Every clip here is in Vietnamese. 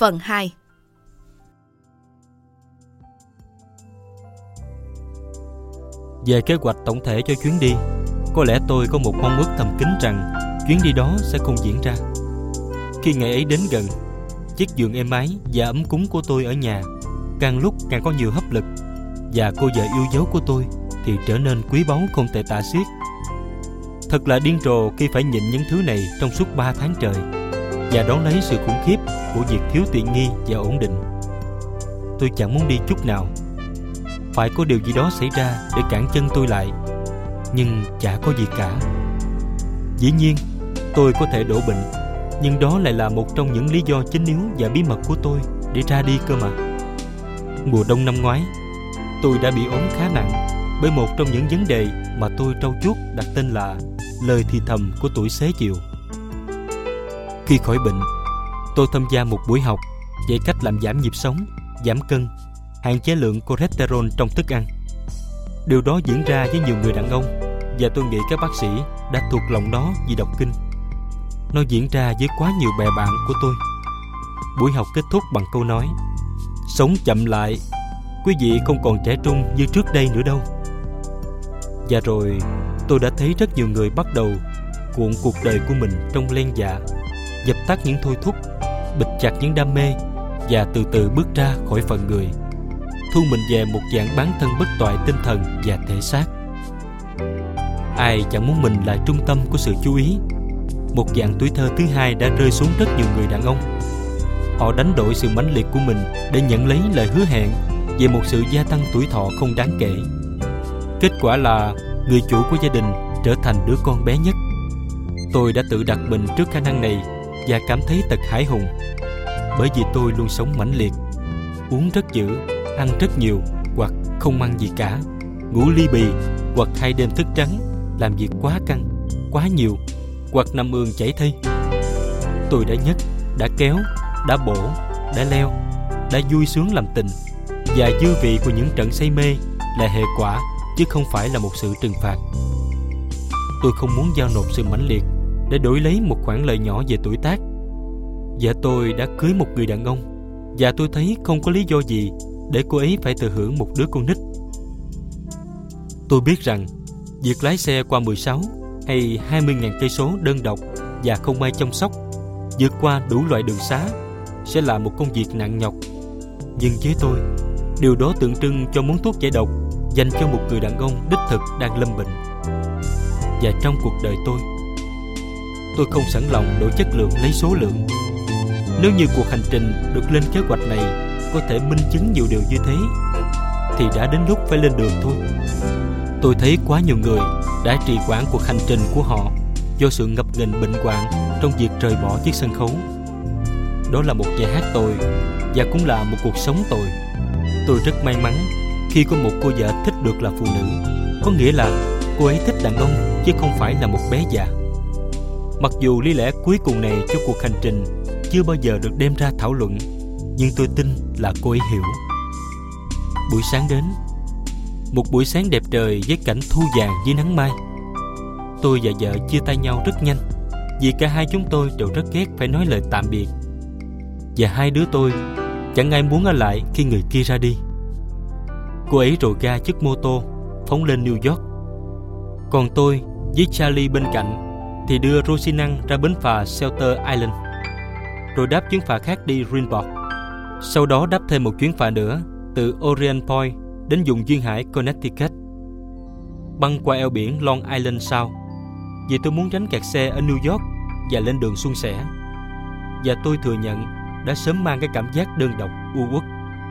phần 2. Về kế hoạch tổng thể cho chuyến đi, có lẽ tôi có một mong ước thầm kín rằng chuyến đi đó sẽ không diễn ra. Khi ngày ấy đến gần, chiếc giường êm ái và ấm cúng của tôi ở nhà càng lúc càng có nhiều hấp lực, và cô vợ yêu dấu của tôi thì trở nên quý báu không thể tả xiết. Thật là điên rồ khi phải nhịn những thứ này trong suốt 3 tháng trời và đón lấy sự khủng khiếp của việc thiếu tiện nghi và ổn định. Tôi chẳng muốn đi chút nào. Phải có điều gì đó xảy ra để cản chân tôi lại, nhưng chả có gì cả. Dĩ nhiên, tôi có thể đổ bệnh, nhưng đó lại là một trong những lý do chính yếu và bí mật của tôi để ra đi cơ mà. Mùa đông năm ngoái, tôi đã bị ốm khá nặng bởi một trong những vấn đề mà tôi trau chuốt đặt tên là lời thì thầm của tuổi xế chiều. Khi khỏi bệnh, tôi tham gia một buổi học dạy cách làm giảm nhịp sống, giảm cân, hạn chế lượng cholesterol trong thức ăn. Điều đó diễn ra với nhiều người đàn ông, và tôi nghĩ các bác sĩ đã thuộc lòng nó vì đọc kinh. Nó diễn ra với quá nhiều bè bạn của tôi. Buổi học kết thúc bằng câu nói: sống chậm lại, quý vị không còn trẻ trung như trước đây nữa đâu. Và rồi tôi đã thấy rất nhiều người bắt đầu cuộn cuộc đời của mình trong len dạ, dập tắt những thôi thúc, bịt chặt những đam mê, và từ từ bước ra khỏi phận người, thu mình về một dạng bán thân bất toại tinh thần và thể xác. Ai chẳng muốn mình là trung tâm của sự chú ý. Một dạng tuổi thơ thứ hai đã rơi xuống rất nhiều người đàn ông. Họ đánh đổi sự mãnh liệt của mình để nhận lấy lời hứa hẹn về một sự gia tăng tuổi thọ không đáng kể. Kết quả là người chủ của gia đình trở thành đứa con bé nhất. Tôi đã tự đặt mình trước khả năng này và cảm thấy thật hãi hùng, bởi vì tôi luôn sống mãnh liệt, uống rất dữ, ăn rất nhiều hoặc không ăn gì cả, ngủ li bì hoặc 2 đêm thức trắng, làm việc quá căng, quá nhiều hoặc nằm ườn chảy thây. Tôi đã nhấc, đã kéo, đã bổ, đã leo, đã vui sướng làm tình, và dư vị của những trận say mê là hệ quả chứ không phải là một sự trừng phạt. Tôi không muốn giao nộp sự mãnh liệt để đổi lấy một khoản lợi nhỏ về tuổi tác. Và tôi đã cưới một người đàn ông, và tôi thấy không có lý do gì để cô ấy phải thừa hưởng một đứa con nít. Tôi biết rằng việc lái xe qua 16 hay 20.000 cây số đơn độc và không ai chăm sóc, vượt qua đủ loại đường xá sẽ là một công việc nặng nhọc. Nhưng với tôi, điều đó tượng trưng cho món thuốc giải độc dành cho một người đàn ông đích thực đang lâm bệnh. Và trong cuộc đời tôi không sẵn lòng đổi chất lượng lấy số lượng. Nếu như cuộc hành trình được lên kế hoạch này có thể minh chứng nhiều điều như thế, thì đã đến lúc phải lên đường thôi. Tôi thấy quá nhiều người đã trì hoãn cuộc hành trình của họ do sự ngập ngừng bệnh hoạn trong việc rời bỏ chiếc sân khấu. Đó là một nhà hát tồi, và cũng là một cuộc sống tồi. Tôi rất may mắn khi có một cô vợ thích được là phụ nữ, có nghĩa là cô ấy thích đàn ông chứ không phải là một bé già. Mặc dù lý lẽ cuối cùng này cho cuộc hành trình chưa bao giờ được đem ra thảo luận, nhưng tôi tin là cô ấy hiểu. Buổi sáng đến, một buổi sáng đẹp trời với cảnh thu vàng dưới nắng mai. Tôi và vợ chia tay nhau rất nhanh, vì cả hai chúng tôi đều rất ghét phải nói lời tạm biệt. Và hai đứa tôi chẳng ai muốn ở lại khi người kia ra đi. Cô ấy rồ ga chiếc mô tô phóng lên New York. Còn tôi với Charlie bên cạnh thì đưa Rosinang ra bến phà Shelter Island, rồi đáp chuyến phà khác đi Greenport. Sau đó đáp thêm một chuyến phà nữa từ Orient Point đến vùng duyên hải Connecticut, băng qua eo biển Long Island sau, vì tôi muốn tránh kẹt xe ở New York và lên đường suôn sẻ. Và tôi thừa nhận đã sớm mang cái cảm giác đơn độc u uất.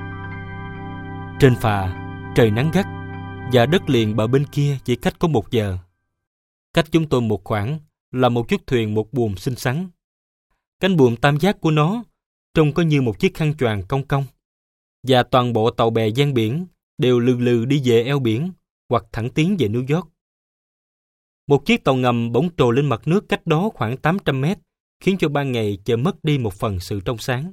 Trên phà, trời nắng gắt, và đất liền bờ bên kia chỉ cách có 1 giờ. Cách chúng tôi một khoảng là một chiếc thuyền một buồm xinh xắn. Cánh buồm tam giác của nó trông có như một chiếc khăn choàng cong cong, và toàn bộ tàu bè ven biển đều lừ lừ đi về eo biển hoặc thẳng tiến về New York. Một chiếc tàu ngầm bỗng trồi lên mặt nước cách đó khoảng 800 mét, khiến cho ban ngày chợt mất đi một phần sự trong sáng.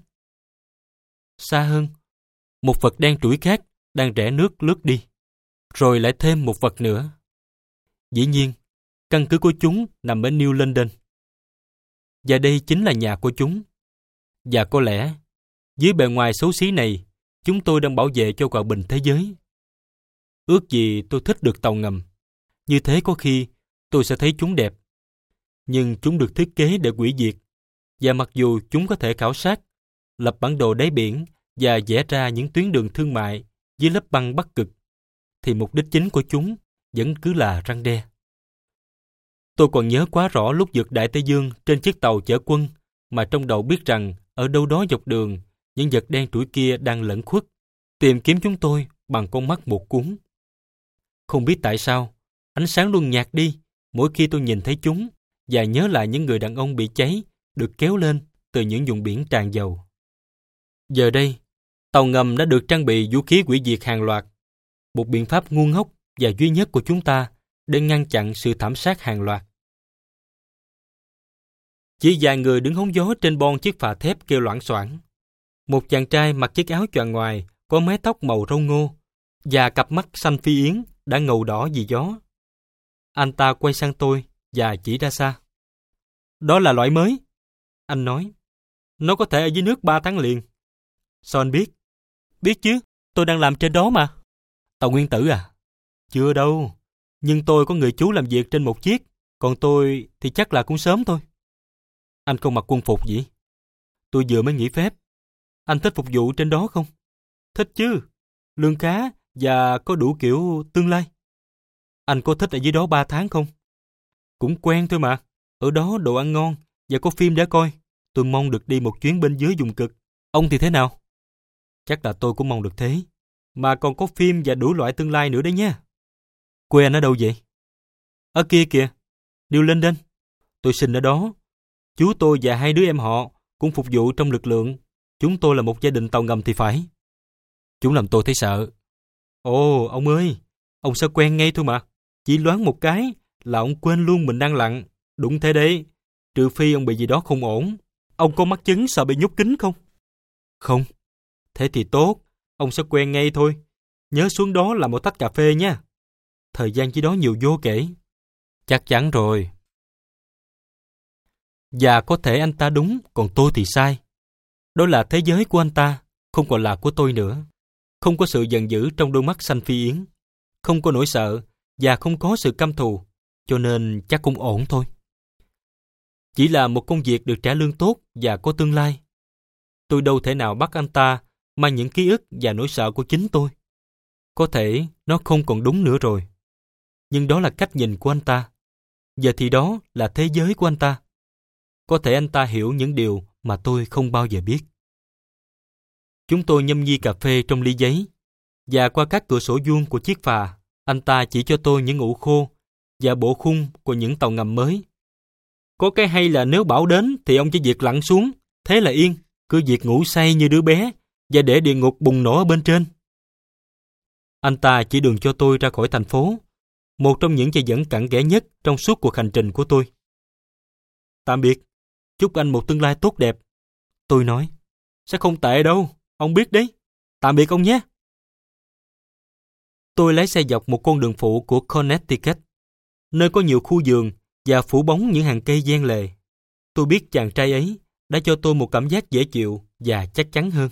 Xa hơn, một vật đen trũi khác đang rẽ nước lướt đi, rồi lại thêm một vật nữa. Dĩ nhiên, căn cứ của chúng nằm ở New London, và đây chính là nhà của chúng. Và có lẽ Dưới bề ngoài xấu xí này, chúng tôi đang bảo vệ cho hòa bình thế giới. Ước gì tôi thích được tàu ngầm. Như thế có khi tôi sẽ thấy chúng đẹp. Nhưng chúng được thiết kế để hủy diệt. Và mặc dù chúng có thể khảo sát, lập bản đồ đáy biển và vẽ ra những tuyến đường thương mại dưới lớp băng Bắc Cực, thì mục đích chính của chúng vẫn cứ là răn đe. Tôi còn nhớ quá rõ lúc vượt Đại Tây Dương trên chiếc tàu chở quân mà trong đầu biết rằng ở đâu đó dọc đường, những vật đen trũi kia đang lẩn khuất, tìm kiếm chúng tôi bằng con mắt một cuốn. Không biết tại sao, ánh sáng luôn nhạt đi mỗi khi tôi nhìn thấy chúng và nhớ lại những người đàn ông bị cháy được kéo lên từ những vùng biển tràn dầu. Giờ đây, tàu ngầm đã được trang bị vũ khí hủy diệt hàng loạt, một biện pháp ngu ngốc và duy nhất của chúng ta để ngăn chặn sự thảm sát hàng loạt. Chỉ vài người đứng hóng gió trên bon chiếc phà thép kêu loảng xoảng. Một chàng trai mặc chiếc áo choàng ngoài, có mái tóc màu râu ngô và cặp mắt xanh phi yến đã ngầu đỏ vì gió. Anh ta quay sang tôi và chỉ ra xa. Đó là loại mới, anh nói. Nó có thể ở dưới nước 3 tháng liền. Sao anh biết? Biết chứ, tôi đang làm trên đó mà. Tàu nguyên tử à? Chưa đâu, nhưng tôi có người chú làm việc trên một chiếc, còn tôi thì chắc là cũng sớm thôi. Anh không mặc quân phục gì? Tôi vừa mới nghỉ phép. Anh thích phục vụ trên đó không? Thích chứ, lương khá và có đủ kiểu tương lai. Anh có thích ở dưới đó 3 tháng không? Cũng quen thôi mà, ở đó đồ ăn ngon và có phim để coi. Tôi mong được đi một chuyến bên dưới vùng cực. Ông thì thế nào? Chắc là tôi cũng mong được thế. Mà còn có phim và đủ loại tương lai nữa đấy nha. Quê anh ở đâu vậy? Ở kia kìa, New London. Tôi sinh ở đó. Chú tôi và 2 đứa em họ cũng phục vụ trong lực lượng. Chúng tôi là một gia đình tàu ngầm thì phải. Chúng làm tôi thấy sợ. Ồ, ông ơi, ông sẽ quen ngay thôi mà. Chỉ loáng một cái là ông quên luôn mình đang lặn. Đúng thế đấy, trừ phi ông bị gì đó không ổn. Ông có mắc chứng sợ bị nhốt kín không? Không. Thế thì tốt, ông sẽ quen ngay thôi. Nhớ xuống đó làm một tách cà phê nha. Thời gian chỉ đó nhiều vô kể. Chắc chắn rồi. Và có thể anh ta đúng, còn tôi thì sai. Đó là thế giới của anh ta, không còn là của tôi nữa. Không có sự giận dữ trong đôi mắt xanh phi yến. Không có nỗi sợ và không có sự căm thù. Cho nên chắc cũng ổn thôi. Chỉ là một công việc được trả lương tốt và có tương lai. Tôi đâu thể nào bắt anh ta mang những ký ức và nỗi sợ của chính tôi. Có thể nó không còn đúng nữa rồi. Nhưng đó là cách nhìn của anh ta. Giờ thì đó là thế giới của anh ta. Có thể anh ta hiểu những điều mà tôi không bao giờ biết. Chúng tôi nhâm nhi cà phê trong ly giấy. Và qua các cửa sổ vuông của chiếc phà, anh ta chỉ cho tôi những ụ khô và bộ khung của những tàu ngầm mới. Có cái hay là nếu bão đến thì ông chỉ việc lặn xuống, thế là yên, cứ việc ngủ say như đứa bé và để địa ngục bùng nổ ở bên trên. Anh ta chỉ đường cho tôi ra khỏi thành phố, một trong những dây dẫn cặn kẽ nhất trong suốt cuộc hành trình của tôi. Tạm biệt, chúc anh một tương lai tốt đẹp. Tôi nói, sẽ không tệ đâu, ông biết đấy. Tạm biệt ông nhé. Tôi lái xe dọc một con đường phụ của Connecticut, nơi có nhiều khu vườn và phủ bóng những hàng cây giang lề. Tôi biết chàng trai ấy đã cho tôi một cảm giác dễ chịu và chắc chắn hơn.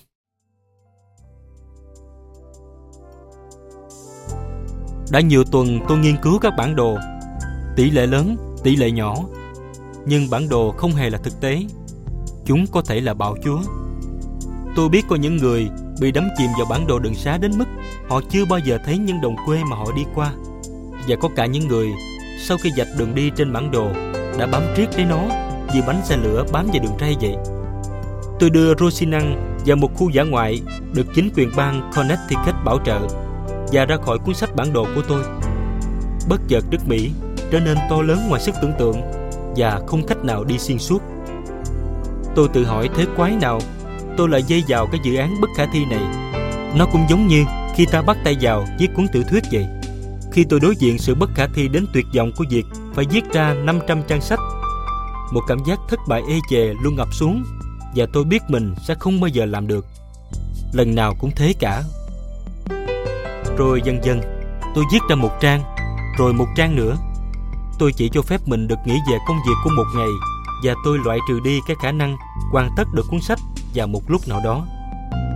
Đã nhiều tuần tôi nghiên cứu các bản đồ, tỷ lệ lớn, tỷ lệ nhỏ. Nhưng bản đồ không hề là thực tế. Chúng có thể là bạo chúa. Tôi biết có những người bị đắm chìm vào bản đồ đường xá đến mức họ chưa bao giờ thấy những đồng quê mà họ đi qua. Và có cả những người sau khi vạch đường đi trên bản đồ đã bám riết lấy nó như bánh xe lửa bám vào đường ray vậy. Tôi đưa Rosinang vào một khu dã ngoại được chính quyền bang Connecticut bảo trợ và ra khỏi cuốn sách bản đồ của tôi. Bất chợt nước Mỹ trở nên to lớn ngoài sức tưởng tượng và không cách nào đi xuyên suốt. Tôi tự hỏi thế quái nào tôi lại dây vào cái dự án bất khả thi này. Nó cũng giống như khi ta bắt tay vào viết cuốn tiểu thuyết vậy. Khi tôi đối diện sự bất khả thi đến tuyệt vọng của việc phải viết ra 500 trang sách, một cảm giác thất bại ê chề luôn ập xuống và tôi biết mình sẽ không bao giờ làm được. Lần nào cũng thế cả. Rồi dần dần tôi viết ra một trang, rồi một trang nữa. Tôi chỉ cho phép mình được nghĩ về công việc của một ngày và tôi loại trừ đi cái khả năng hoàn tất được cuốn sách vào một lúc nào đó.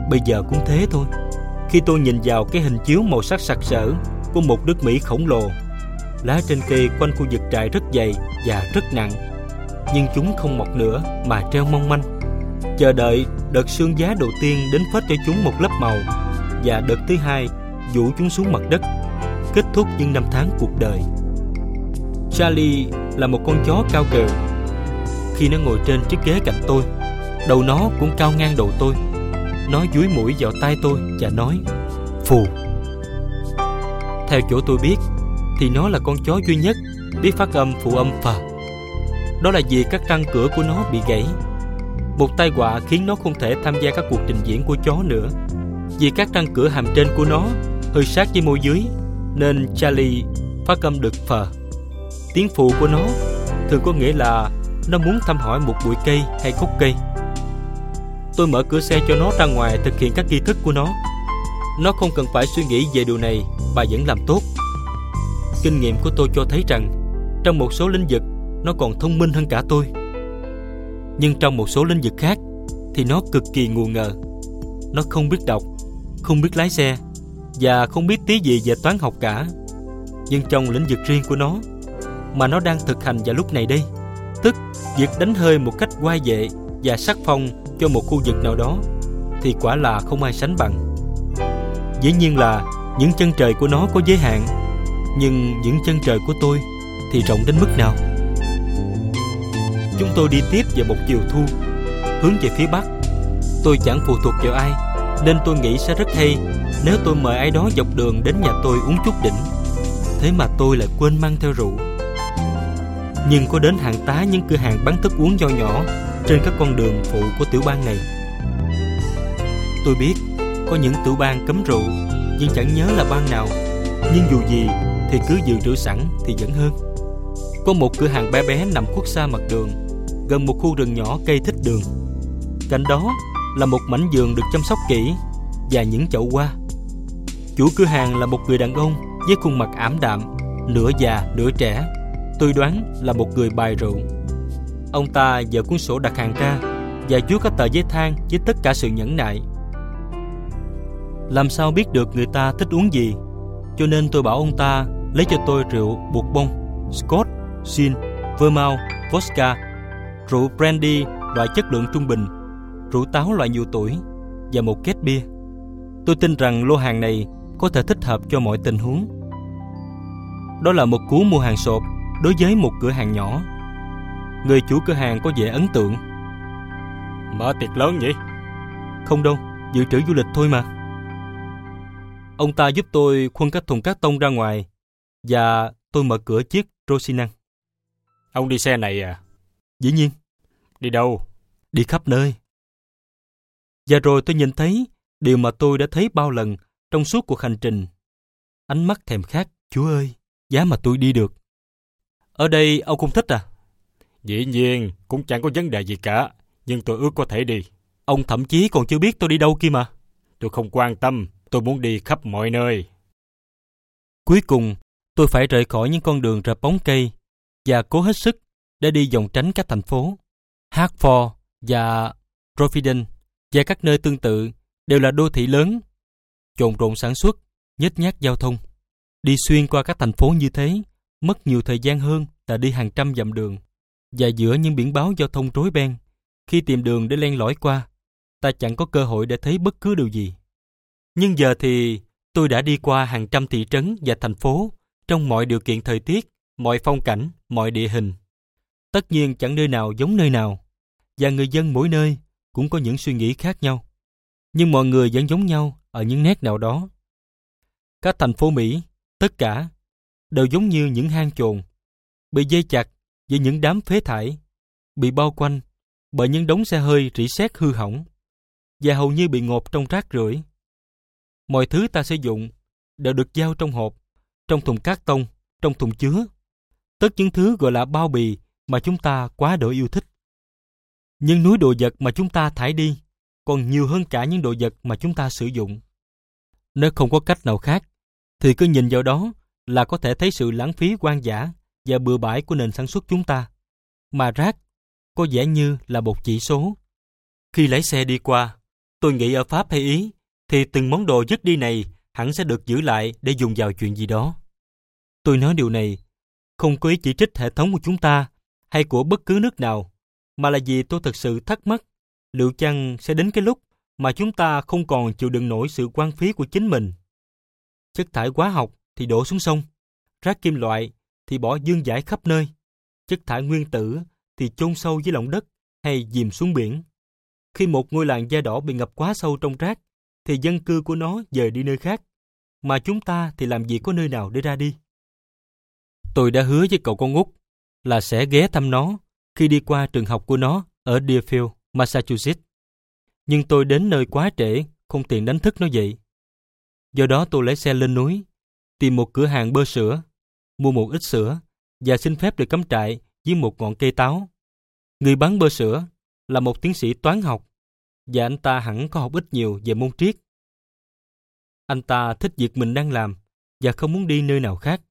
Bây giờ cũng thế thôi. Khi tôi nhìn vào cái hình chiếu màu sắc sặc sỡ của một nước Mỹ khổng lồ, lá trên cây quanh khu vực trại rất dày và rất nặng, nhưng chúng không mọc nữa mà treo mong manh, chờ đợi đợt sương giá đầu tiên đến phết cho chúng một lớp màu, và đợt thứ hai vũ chúng xuống mặt đất, kết thúc những năm tháng cuộc đời. Charlie là một con chó cao gầy. Khi nó ngồi trên chiếc ghế cạnh tôi, đầu nó cũng cao ngang đầu tôi. Nó dúi mũi vào tai tôi và nói phù. Theo chỗ tôi biết thì nó là con chó duy nhất biết phát âm phụ âm phà. Đó là vì các răng cửa của nó bị gãy. Một tai họa khiến nó không thể tham gia các cuộc trình diễn của chó nữa, vì các răng cửa hàm trên của nó hơi sát với môi dưới, nên Charlie phát âm được phờ. Tiếng phụ của nó thường có nghĩa là nó muốn thăm hỏi một bụi cây hay gốc cây. Tôi mở cửa xe cho nó ra ngoài thực hiện các nghi thức của nó. Nó không cần phải suy nghĩ về điều này và vẫn làm tốt. Kinh nghiệm của tôi cho thấy rằng trong một số lĩnh vực nó còn thông minh hơn cả tôi. Nhưng trong một số lĩnh vực khác thì nó cực kỳ ngu ngờ. Nó không biết đọc, không biết lái xe và không biết tí gì về toán học cả. Nhưng trong lĩnh vực riêng của nó mà nó đang thực hành vào lúc này đây, tức việc đánh hơi một cách oai vệ và sắc phong cho một khu vực nào đó, thì quả là không ai sánh bằng. Dĩ nhiên là những chân trời của nó có giới hạn, nhưng những chân trời của tôi thì rộng đến mức nào. Chúng tôi đi tiếp về một chiều thu, hướng về phía bắc. Tôi chẳng phụ thuộc vào ai, nên tôi nghĩ sẽ rất hay nếu tôi mời ai đó dọc đường đến nhà tôi uống chút đỉnh. Thế mà tôi lại quên mang theo rượu. Nhưng có đến hàng tá những cửa hàng bán thức uống nho nhỏ trên các con đường phụ của tiểu bang này. Tôi biết có những tiểu bang cấm rượu, nhưng chẳng nhớ là bang nào. Nhưng dù gì thì cứ dự trữ sẵn thì vẫn hơn. Có một cửa hàng bé bé nằm khuất xa mặt đường, gần một khu rừng nhỏ cây thích đường. Cạnh đó là một mảnh vườn được chăm sóc kỹ và những chậu hoa. Chủ cửa hàng là một người đàn ông với khuôn mặt ảm đạm, nửa già nửa trẻ. Tôi đoán là một người bài rượu. Ông ta dở cuốn sổ đặt hàng ra và vuốt các tờ giấy than với tất cả sự nhẫn nại. Làm sao biết được người ta thích uống gì, cho nên tôi bảo ông ta lấy cho tôi rượu bourbon, Scotch, gin, Vermouth, vodka, rượu brandy loại chất lượng trung bình, rượu táo loại nhiều tuổi và một két bia. Tôi tin rằng lô hàng này có thể thích hợp cho mọi tình huống. Đó là một cú mua hàng sộp đối với một cửa hàng nhỏ. Người chủ cửa hàng có vẻ ấn tượng. Mở tiệc lớn nhỉ? Không đâu, dự trữ du lịch thôi mà. Ông ta giúp tôi khuân các thùng cát tông ra ngoài và tôi mở cửa chiếc Rosinante. Ông đi xe này à? Dĩ nhiên. Đi đâu? Đi khắp nơi. Và rồi tôi nhìn thấy điều mà tôi đã thấy bao lần trong suốt cuộc hành trình. Ánh mắt thèm khát. Chúa ơi, giá mà tôi đi được. Ở đây ông không thích à? Dĩ nhiên, cũng chẳng có vấn đề gì cả, nhưng tôi ước có thể đi. Ông thậm chí còn chưa biết tôi đi đâu kia mà. Tôi không quan tâm, tôi muốn đi khắp mọi nơi. Cuối cùng, tôi phải rời khỏi những con đường rợp bóng cây và cố hết sức để đi vòng tránh các thành phố. Hartford và Providence và các nơi tương tự đều là đô thị lớn, chộn rộn sản xuất, nhếch nhác giao thông. Đi xuyên qua các thành phố như thế mất nhiều thời gian hơn là đi hàng trăm dặm đường. Và giữa những biển báo giao thông rối beng, khi tìm đường để len lỏi qua, ta chẳng có cơ hội để thấy bất cứ điều gì. Nhưng giờ thì tôi đã đi qua hàng trăm thị trấn và thành phố trong mọi điều kiện thời tiết, mọi phong cảnh, mọi địa hình. Tất nhiên chẳng nơi nào giống nơi nào, và người dân mỗi nơi cũng có những suy nghĩ khác nhau. Nhưng mọi người vẫn giống nhau ở những nét nào đó. Các thành phố Mỹ, tất cả, đều giống như những hang chồn, bị dây chặt với những đám phế thải, bị bao quanh bởi những đống xe hơi rỉ sét hư hỏng, và hầu như bị ngộp trong rác rưởi. Mọi thứ ta sử dụng đều được giao trong hộp, trong thùng cát tông, trong thùng chứa. Tất những thứ gọi là bao bì mà chúng ta quá đỗi yêu thích. Nhưng núi đồ vật mà chúng ta thải đi còn nhiều hơn cả những đồ vật mà chúng ta sử dụng. Nếu không có cách nào khác, thì cứ nhìn vào đó là có thể thấy sự lãng phí hoang dã và bừa bãi của nền sản xuất chúng ta. Mà rác có vẻ như là một chỉ số. Khi lái xe đi qua, Tôi nghĩ ở Pháp hay Ý, thì từng món đồ dứt đi này hẳn sẽ được giữ lại để dùng vào chuyện gì đó. Tôi nói điều này không có ý chỉ trích hệ thống của chúng ta hay của bất cứ nước nào, mà là vì tôi thực sự thắc mắc liệu chăng sẽ đến cái lúc mà chúng ta không còn chịu đựng nổi sự hoang phí của chính mình. Chất thải hóa học thì đổ xuống sông, rác kim loại thì bỏ vương vãi khắp nơi, chất thải nguyên tử thì chôn sâu dưới lòng đất hay dìm xuống biển. Khi một ngôi làng da đỏ bị ngập quá sâu trong rác, thì dân cư của nó dời đi nơi khác, mà chúng ta thì làm gì có nơi nào để ra đi. Tôi đã hứa với cậu con út là sẽ ghé thăm nó khi đi qua trường học của nó ở Deerfield, Massachusetts. Nhưng tôi đến nơi quá trễ, không tiện đánh thức nó dậy. Do đó tôi lái xe lên núi, tìm một cửa hàng bơ sữa, mua một ít sữa và xin phép được cắm trại dưới một ngọn cây táo. Người bán bơ sữa là một tiến sĩ toán học, và anh ta hẳn có học ít nhiều về môn triết. Anh ta thích việc mình đang làm và không muốn đi nơi nào khác.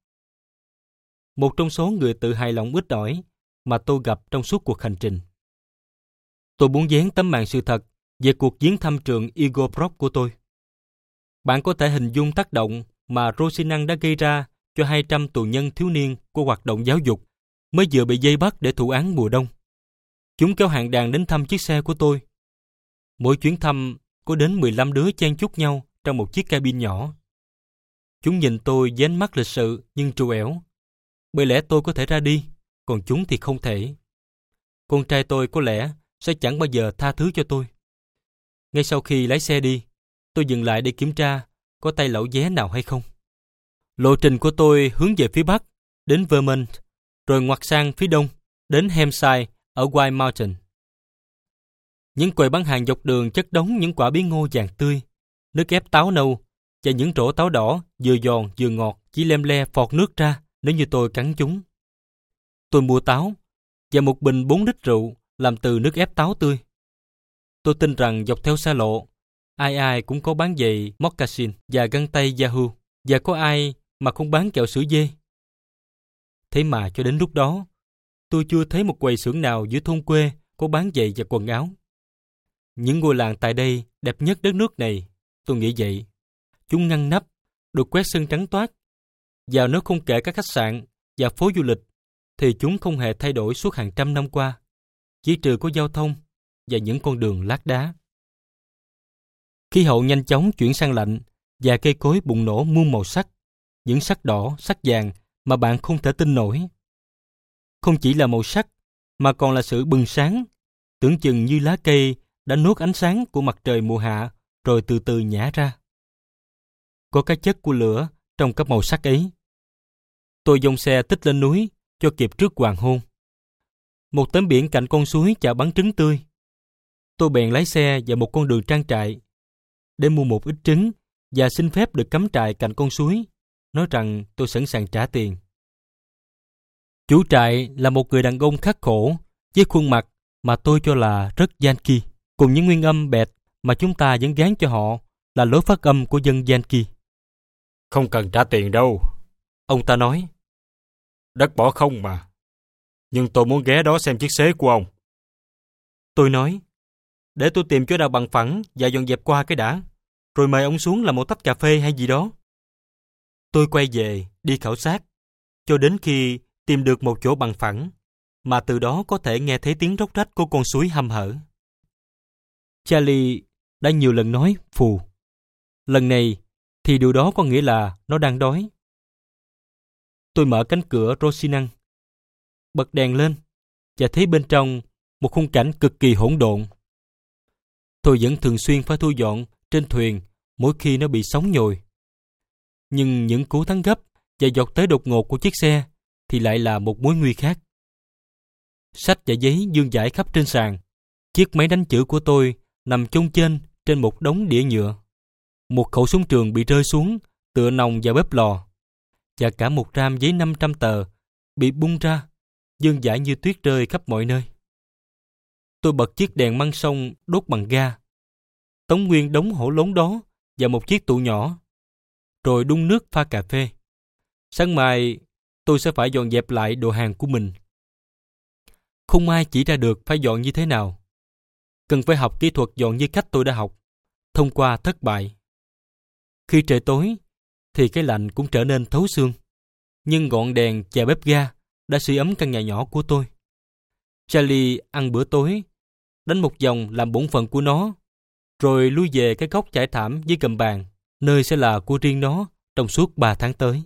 Một trong số người tự hài lòng ít ỏi mà tôi gặp trong suốt cuộc hành trình. Tôi muốn dán tấm màn sự thật về cuộc viếng thăm trường Eagle Brook của tôi. Bạn có thể hình dung tác động mà Rosinan đã gây ra cho 200 tù nhân thiếu niên của hoạt động giáo dục mới vừa bị vây bắt để thụ án mùa đông. Chúng kéo hàng đàn đến thăm chiếc xe của tôi. Mỗi chuyến thăm có đến 15 đứa chen chúc nhau trong một chiếc cabin nhỏ. Chúng nhìn tôi với ánh mắt lịch sự nhưng trù ẻo. Bởi lẽ tôi có thể ra đi, còn chúng thì không thể. Con trai tôi có lẽ sẽ chẳng bao giờ tha thứ cho tôi. Ngay sau khi lái xe đi, tôi dừng lại để kiểm tra có tay lẩu vé nào hay không. Lộ trình của tôi hướng về phía bắc, đến Vermont, rồi ngoặt sang phía đông, đến Hampshire ở White Mountain. Những quầy bán hàng dọc đường chất đống những quả bí ngô vàng tươi, nước ép táo nâu và những rổ táo đỏ vừa giòn vừa ngọt chỉ lem le phọt nước ra nếu như tôi cắn chúng. Tôi mua táo và một bình 4 lít rượu làm từ nước ép táo tươi. Tôi tin rằng dọc theo xa lộ, ai ai cũng có bán giày moccasin và găng tay Yahoo, và có ai mà không bán kẹo sữa dê. Thế mà cho đến lúc đó, tôi chưa thấy một quầy xưởng nào giữa thôn quê có bán giày và quần áo. Những ngôi làng tại đây đẹp nhất đất nước này, tôi nghĩ vậy. Chúng ngăn nắp, được quét sân trắng toát. Và nếu không kể các khách sạn và phố du lịch, thì chúng không hề thay đổi suốt hàng trăm năm qua, chỉ trừ có giao thông và những con đường lát đá. Khí hậu nhanh chóng chuyển sang lạnh và cây cối bùng nổ muôn màu sắc, những sắc đỏ, sắc vàng mà bạn không thể tin nổi. Không chỉ là màu sắc, mà còn là sự bừng sáng, tưởng chừng như lá cây đã nuốt ánh sáng của mặt trời mùa hạ rồi từ từ nhả ra. Có cái chất của lửa trong các màu sắc ấy. Tôi dòng xe tích lên núi cho kịp trước hoàng hôn. Một tấm biển cạnh con suối chào bán trứng tươi. Tôi bèn lái xe vào một con đường trang trại để mua một ít trứng và xin phép được cắm trại cạnh con suối, nói rằng tôi sẵn sàng trả tiền. Chủ trại là một người đàn ông khắc khổ với khuôn mặt mà tôi cho là rất Yankee, cùng những nguyên âm bẹt mà chúng ta vẫn gán cho họ là lối phát âm của dân Yankee. Không cần trả tiền đâu, ông ta nói. Đất bỏ không mà. Nhưng tôi muốn ghé đó xem chiếc xế của ông. Tôi nói, để tôi tìm chỗ nào bằng phẳng và dọn dẹp qua cái đã, rồi mời ông xuống làm một tách cà phê hay gì đó. Tôi quay về, đi khảo sát, cho đến khi tìm được một chỗ bằng phẳng, mà từ đó có thể nghe thấy tiếng róc rách của con suối hăm hở. Charlie đã nhiều lần nói phù. Lần này thì điều đó có nghĩa là nó đang đói. Tôi mở cánh cửa Rosinan, bật đèn lên và thấy bên trong một khung cảnh cực kỳ hỗn độn. Tôi vẫn thường xuyên phải thu dọn trên thuyền mỗi khi nó bị sóng nhồi. Nhưng những cú thắng gấp và giọt tới đột ngột của chiếc xe thì lại là một mối nguy khác. Sách và giấy vương vãi khắp trên sàn. Chiếc máy đánh chữ của tôi nằm chôn chênh trên một đống đĩa nhựa. Một khẩu súng trường bị rơi xuống tựa nòng vào bếp lò. Và cả một ram giấy 500 tờ bị bung ra, vương vãi như tuyết rơi khắp mọi nơi. Tôi bật chiếc đèn măng sông đốt bằng ga, tống nguyên đống hổ lốn đó vào một chiếc tủ nhỏ, rồi đun nước pha cà phê. Sáng mai tôi sẽ phải dọn dẹp lại đồ hàng của mình. Không ai chỉ ra được phải dọn như thế nào. Cần phải học kỹ thuật dọn như cách tôi đã học, thông qua thất bại. Khi trời tối, thì cái lạnh cũng trở nên thấu xương. Nhưng ngọn đèn chà bếp ga đã sưởi ấm căn nhà nhỏ của tôi. Charlie ăn bữa tối, đánh một vòng làm bổn phận của nó, rồi lui về cái góc trải thảm dưới gầm bàn, nơi sẽ là của riêng nó trong suốt 3 tháng tới.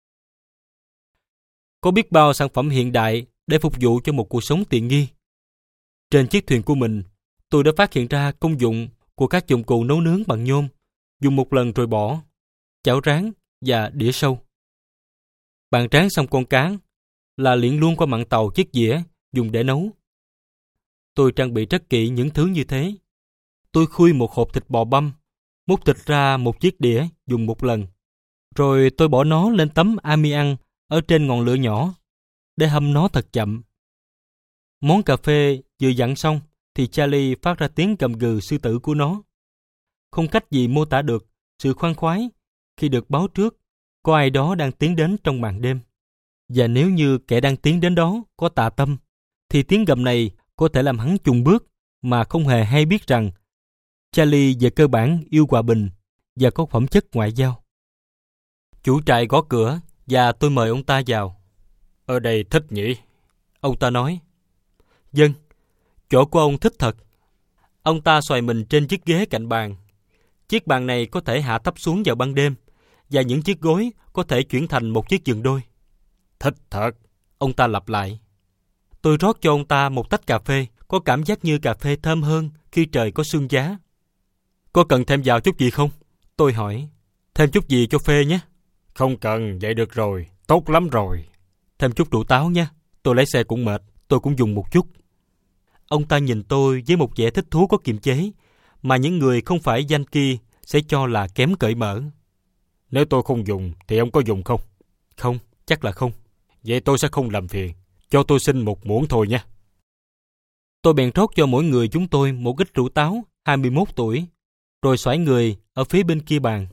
Có biết bao sản phẩm hiện đại để phục vụ cho một cuộc sống tiện nghi. Trên chiếc thuyền của mình, tôi đã phát hiện ra công dụng của các dụng cụ nấu nướng bằng nhôm, dùng một lần rồi bỏ, chảo rán và đĩa sâu. Bạn rán xong con cá là liệng luôn qua mặn tàu chiếc dĩa dùng để nấu. Tôi trang bị rất kỹ những thứ như thế. Tôi khui một hộp thịt bò băm, múc thịt ra một chiếc đĩa dùng một lần, rồi tôi bỏ nó lên tấm amian ở trên ngọn lửa nhỏ để hâm nó thật chậm. Món cà phê vừa dặn xong thì Charlie phát ra tiếng gầm gừ sư tử của nó. Không cách gì mô tả được sự khoan khoái khi được báo trước có ai đó đang tiến đến trong màn đêm. Và nếu như kẻ đang tiến đến đó có tà tâm, thì tiếng gầm này có thể làm hắn chùng bước mà không hề hay biết rằng Charlie về cơ bản yêu hòa bình và có phẩm chất ngoại giao. Chủ trại gõ cửa và tôi mời ông ta vào. Ở đây thích nhỉ? Ông ta nói. Vâng, chỗ của ông thích thật. Ông ta xoài mình trên chiếc ghế cạnh bàn. Chiếc bàn này có thể hạ thấp xuống vào ban đêm, và những chiếc gối có thể chuyển thành một chiếc giường đôi. Thích thật. Ông ta lặp lại. Tôi rót cho ông ta một tách cà phê, có cảm giác như cà phê thơm hơn khi trời có sương giá. Có cần thêm vào chút gì không? Tôi hỏi. Thêm chút gì cho phê nhé. Không cần, vậy được rồi, tốt lắm rồi. Thêm chút rượu táo nhé, tôi lái xe cũng mệt, tôi cũng dùng một chút. Ông ta nhìn tôi với một vẻ thích thú có kiềm chế, mà những người không phải Yankee sẽ cho là kém cởi mở. Nếu tôi không dùng, thì ông có dùng không? Không, chắc là không. Vậy tôi sẽ không làm phiền, cho tôi xin một muỗng thôi nha. Tôi bèn rót cho mỗi người chúng tôi một ít rượu táo 21 tuổi, rồi xoải người ở phía bên kia bàn.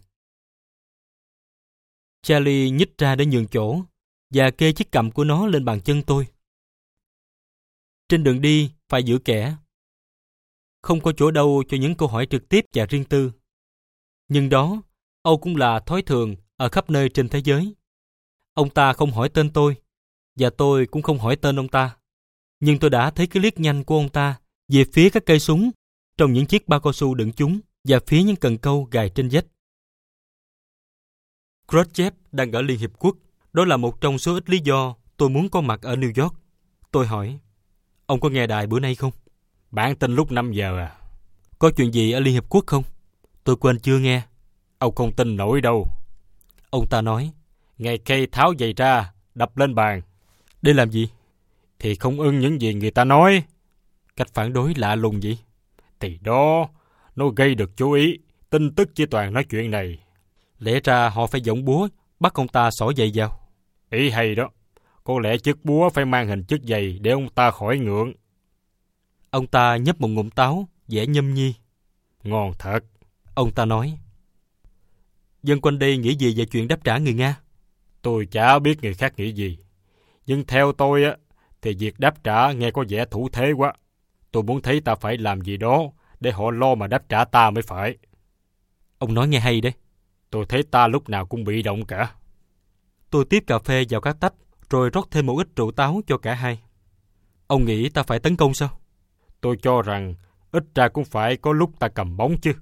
Charlie nhích ra để nhường chỗ và kê chiếc cằm của nó lên bàn chân tôi. Trên đường đi phải giữ kẻ. Không có chỗ đâu cho những câu hỏi trực tiếp và riêng tư. Nhưng đó, Âu cũng là thói thường ở khắp nơi trên thế giới. Ông ta không hỏi tên tôi, và tôi cũng không hỏi tên ông ta. Nhưng tôi đã thấy cái liếc nhanh của ông ta về phía các cây súng trong những chiếc bao cao su đựng chúng và phía những cần câu gài trên vách. Khrushchev đang ở Liên Hiệp Quốc. Đó là một trong số ít lý do tôi muốn có mặt ở New York. Tôi hỏi, ông có nghe đài bữa nay không? Bản tin lúc 5 giờ à? Có chuyện gì ở Liên Hiệp Quốc không? Tôi quên chưa nghe. Ông không tin nổi đâu. Ông ta nói, Ngài Kay tháo giày ra, đập lên bàn. Để làm gì? Thì không ưng những gì người ta nói. Cách phản đối lạ lùng vậy? Thì đó, nó gây được chú ý. Tin tức chỉ toàn nói chuyện này. Lẽ ra họ phải giọng búa bắt ông ta xỏ giày vào. Ý hay đó. Có lẽ chiếc búa phải mang hình chiếc giày để ông ta khỏi ngượng. Ông ta nhấp một ngụm táo, vẻ nhâm nhi. Ngon thật. Ông ta nói, dân quanh đây nghĩ gì về chuyện đáp trả người Nga? Tôi chả biết người khác nghĩ gì. Nhưng theo tôi á, thì việc đáp trả nghe có vẻ thủ thế quá. Tôi muốn thấy ta phải làm gì đó để họ lo mà đáp trả ta mới phải. Ông nói nghe hay đấy. Tôi thấy ta lúc nào cũng bị động cả. Tôi tiếp cà phê vào các tách, rồi rót thêm một ít rượu táo cho cả hai. Ông nghĩ ta phải tấn công sao? Tôi cho rằng ít ra cũng phải có lúc ta cầm bóng chứ.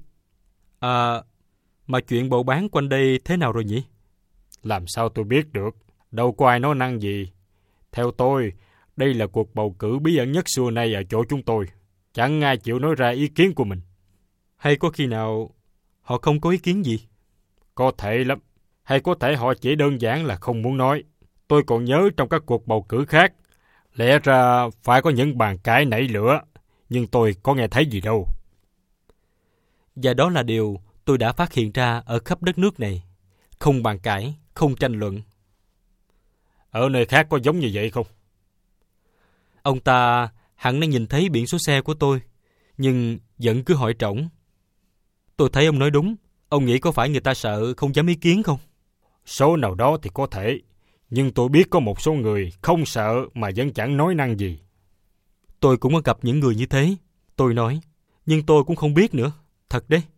Mà chuyện bầu bán quanh đây thế nào rồi nhỉ? Làm sao tôi biết được? Đâu có ai nói năng gì. Theo tôi, đây là cuộc bầu cử bí ẩn nhất xưa nay ở chỗ chúng tôi. Chẳng ai chịu nói ra ý kiến của mình. Hay có khi nào họ không có ý kiến gì? Có thể lắm. Hay có thể họ chỉ đơn giản là không muốn nói. Tôi còn nhớ trong các cuộc bầu cử khác, lẽ ra phải có những bàn cãi nảy lửa, nhưng tôi có nghe thấy gì đâu. Và đó là điều tôi đã phát hiện ra ở khắp đất nước này. Không bàn cãi, không tranh luận. Ở nơi khác có giống như vậy không? Ông ta hẳn đã nhìn thấy biển số xe của tôi, nhưng vẫn cứ hỏi trỏng. Tôi thấy ông nói đúng. Ông nghĩ có phải người ta sợ không dám ý kiến không? Số nào đó thì có thể, nhưng tôi biết có một số người không sợ mà vẫn chẳng nói năng gì. Tôi cũng có gặp những người như thế. Tôi nói, nhưng tôi cũng không biết nữa. Thật đấy.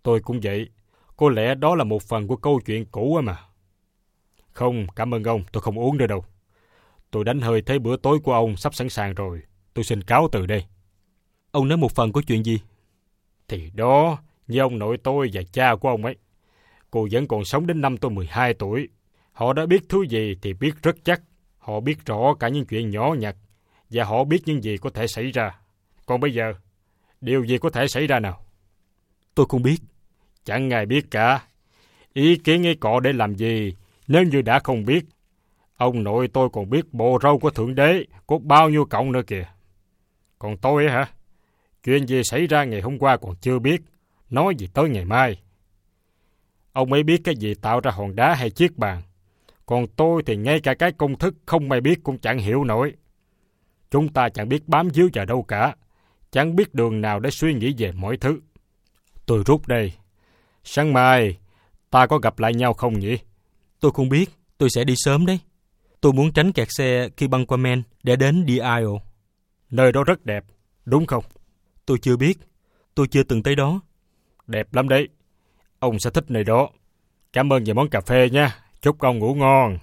Tôi cũng vậy. Có lẽ đó là một phần của câu chuyện cũ mà. Không, cảm ơn ông, tôi không uống nữa đâu. Tôi đánh hơi thấy bữa tối của ông sắp sẵn sàng rồi. Tôi xin cáo từ đây. Ông nói một phần của chuyện gì? Thì đó, như ông nội tôi và cha của ông ấy. Cô vẫn còn sống đến năm tôi 12 tuổi. Họ đã biết thứ gì thì biết rất chắc. Họ biết rõ cả những chuyện nhỏ nhặt. Và họ biết những gì có thể xảy ra. Còn bây giờ, điều gì có thể xảy ra nào? Tôi không biết. Chẳng ai biết cả. Ý kiến ấy cọ để làm gì nếu như đã không biết? Ông nội tôi còn biết bộ râu của Thượng Đế có bao nhiêu cọng nữa kìa. Còn tôi hả? Chuyện gì xảy ra ngày hôm qua còn chưa biết. Nói gì tới ngày mai. Ông ấy biết cái gì tạo ra hòn đá hay chiếc bàn. Còn tôi thì ngay cả cái công thức không ai biết cũng chẳng hiểu nổi. Chúng ta chẳng biết bám víu vào đâu cả. Chẳng biết đường nào để suy nghĩ về mọi thứ. Tôi rút đây. Sáng mai, ta có gặp lại nhau không nhỉ? Tôi không biết. Tôi sẽ đi sớm đấy. Tôi muốn tránh kẹt xe khi băng qua Maine để đến The Isle. Nơi đó rất đẹp, đúng không? Tôi chưa biết. Tôi chưa từng tới đó. Đẹp lắm đấy. Ông sẽ thích nơi đó. Cảm ơn về món cà phê nha. Chúc ông ngủ ngon.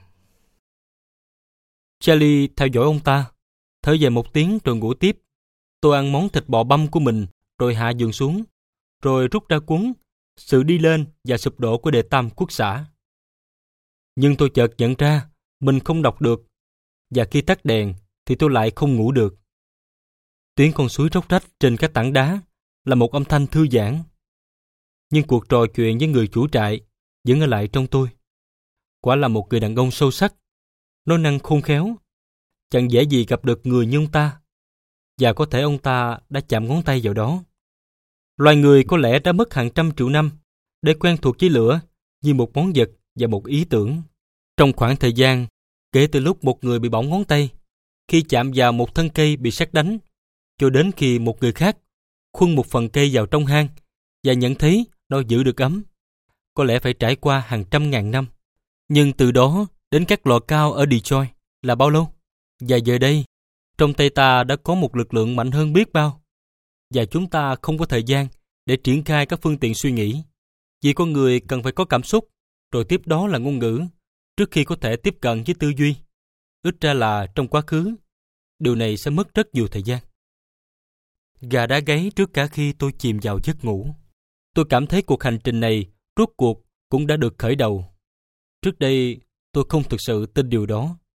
Charlie theo dõi ông ta. Thở dài một tiếng rồi ngủ tiếp. Tôi ăn món thịt bò băm của mình, rồi hạ giường xuống, rồi rút ra cuốn Sự đi lên và sụp đổ của Đệ Tam Quốc xã. Nhưng tôi chợt nhận ra mình không đọc được, và khi tắt đèn thì tôi lại không ngủ được. Tiếng con suối róc rách trên các tảng đá là một âm thanh thư giãn. Nhưng cuộc trò chuyện với người chủ trại vẫn ở lại trong tôi. Quả là một người đàn ông sâu sắc, nói năng khôn khéo. Chẳng dễ gì gặp được người như ông ta. Và có thể ông ta đã chạm ngón tay vào đó. Loài người có lẽ đã mất hàng trăm triệu năm để quen thuộc với lửa như một món vật và một ý tưởng. Trong khoảng thời gian kể từ lúc một người bị bỏng ngón tay khi chạm vào một thân cây bị sét đánh, cho đến khi một người khác khuân một phần cây vào trong hang và nhận thấy nó giữ được ấm, có lẽ phải trải qua hàng trăm ngàn năm. Nhưng từ đó đến các lò cao ở Detroit là bao lâu? Và giờ đây, trong tay ta đã có một lực lượng mạnh hơn biết bao. Và chúng ta không có thời gian để triển khai các phương tiện suy nghĩ. Vì con người cần phải có cảm xúc, rồi tiếp đó là ngôn ngữ, trước khi có thể tiếp cận với tư duy. Ít ra là trong quá khứ, điều này sẽ mất rất nhiều thời gian. Gà đã gáy trước cả khi tôi chìm vào giấc ngủ. Tôi cảm thấy cuộc hành trình này rốt cuộc cũng đã được khởi đầu. Trước đây, tôi không thực sự tin điều đó.